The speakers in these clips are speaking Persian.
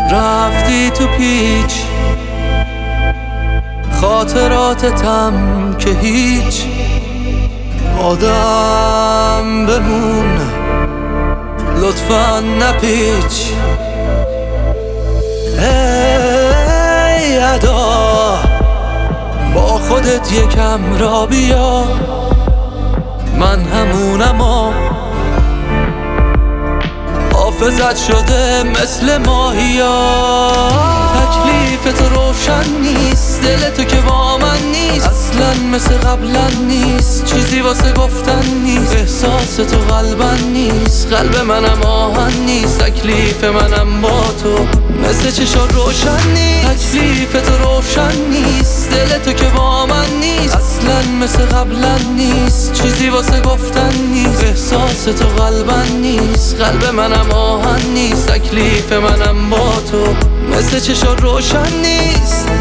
رفتی تو پیچ، خاطراتتم که هیچ. آدم بمون لطفاً نپیچ. ای ادا با خودت یکم را بیا، من همونم حافظت شده مثل ماهیا. تکلیف تو روشن نیست، دل تو که با من نیست، اصلا مثل قبلا نیست، چیزی واسه گفتن نیست. احساس تو قلبن نیست، قلب منم آهن نیست. تکلیف منم با تو مثل چشا روشن نیست. تکلیف تو روشن نیست، دل تو که با من نیست، اصلا مثل قبلا نیست، چیزی واسه گفتن نیست. احساس تو قلبن نیست، قلب منم آهن نیست. تکلیف منم با تو مثل چشا روشن نیست.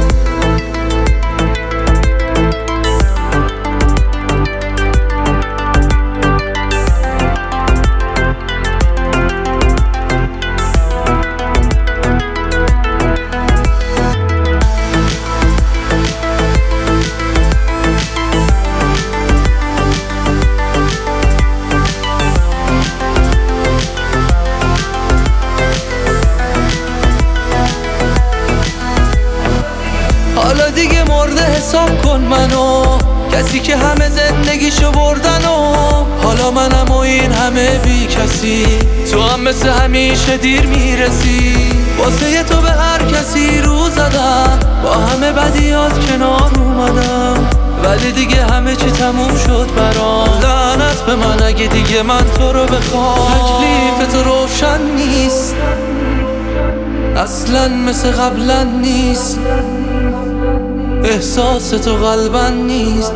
حالا دیگه مرده حساب کن منو، کسی که همه زندگیشو بردن و حالا منم و این همه بی کسی. تو هم مثل همیشه دیر میرسی، واسه تو به هر کسی رو زدم، با همه بدیات کنار اومدم، ولی دیگه همه چی تموم شد برام. لعنت به من اگه دیگه من تو رو بخوام. تکلیف تو روشن نیست، اصلا مثل قبلا نیست. احساس تو قلبن نیست،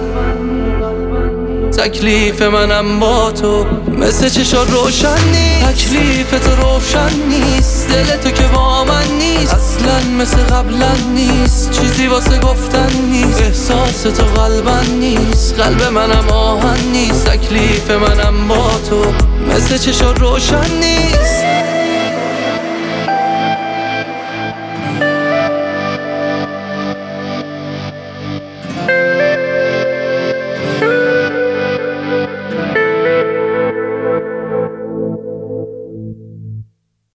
تکلیف منم با تو مثل چشا روشن نیست. تکلیف تو روشن نیست، دل تو که با من نیست، اصلا مثل قبلا نیست، چیزی واسه گفتن نیست. احساس تو قلبن نیست، قلب منم آهن نیست. تکلیف منم با تو مثل چشا روشن نیست.